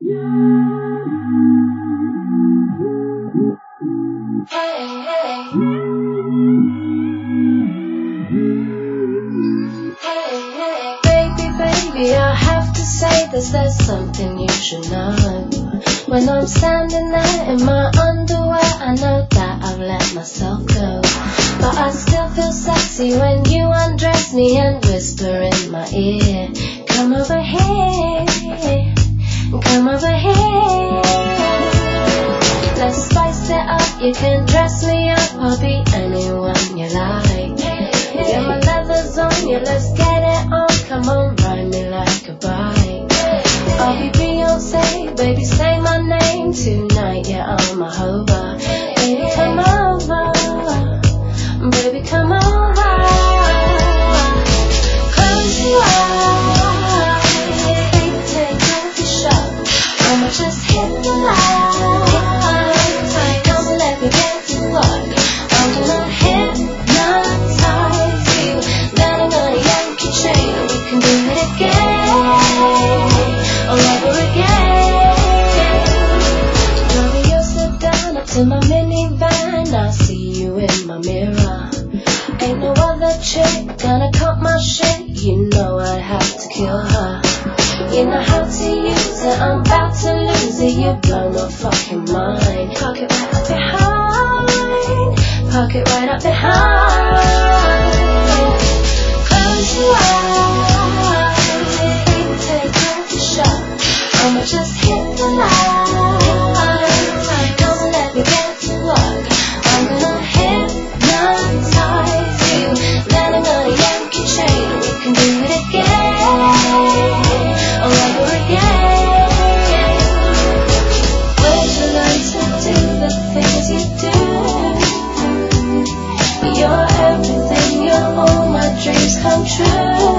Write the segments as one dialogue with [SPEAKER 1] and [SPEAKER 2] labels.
[SPEAKER 1] Baby, I have to say this, there's something you should know. When I'm standing there in my underwear, I know that I've let myself go. But I still feel sexy when you undress me and whisper in my ear, come over here, come over here. Let's spice it up, you can dress me up, I'll be anyone you like. Yeah, my leather's on you, let's get it on, come on, ride me like a bike. I'll be Beyonce, baby, say my name tonight, yeah, I'm a hover. Baby, come over, baby, come over. Close your eyes, baby, take off your shirt. I'ma just hit the light, come let me get to work. I'm gonna hypnotize you, then I'm gonna yank your chain. We can do it again, all over again. Baby, you sit down up to my minivan, I see you in my mirror. Ain't no other chick gonna cut my shit, you know I'd have to kill her. You know how to use it, I'm about to lose it, you blow my fucking mind. Park it right up behind, park it right up behind. Close your eyes, baby, take off your shirt. I'ma just hit the light, come let me get to work. I'm gonna hypnotize you, then I'm gonna yank your chain. We can do it again, all over again. Where'd you learn to do the things you do? You're everything, you're all my dreams come true.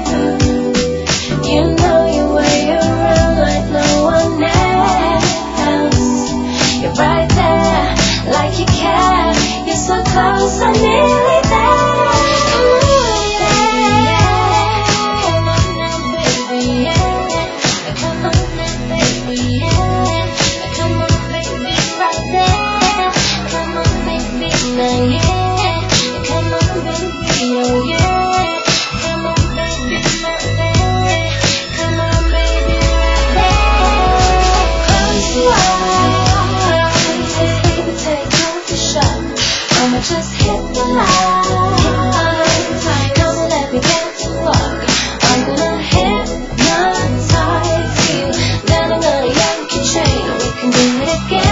[SPEAKER 1] You know your way around like no one else. You're right there, like you care. You're so close, I'm nearly there. Come on now, baby, yeah. Come on now, baby, yeah. Come on, baby, right there. Come on, baby, now, yeah. Come on, baby, oh yeah. Come on, baby, right there. Come on, baby, right there. Close your eyes, baby, take off your shirt. I'ma just hit the light, come let me get to work. I'm gonna hypnotize you, then I'm gonna yank your chain. We can do it again.